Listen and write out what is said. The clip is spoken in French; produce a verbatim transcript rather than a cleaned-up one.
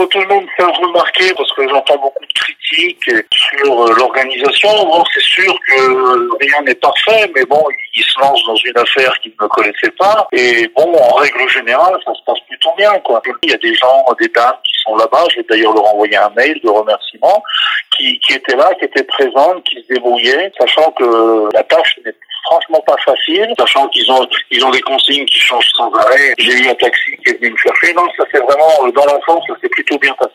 faut tout de même faire remarquer, parce que j'entends beaucoup de critiques sur euh, l'organisation. Bon, c'est sûr que rien n'est parfait, mais bon, ils se lancent dans une affaire qu'ils ne connaissaient pas. Et bon, en règle générale, ça se passe plutôt bien, quoi. Il y a des gens, des dames qui sont là-bas. Je vais d'ailleurs leur envoyer un mail de remerciement, qui, qui étaient là, qui étaient présentes, qui se débrouillaient, sachant que la tâche n'est franchement pas facile, sachant qu'ils ont ils ont des consignes qui changent sans arrêt. J'ai eu un taxi qui est venu me chercher. Non, ça c'est vraiment, dans l'ensemble, ça s'est plutôt bien passé.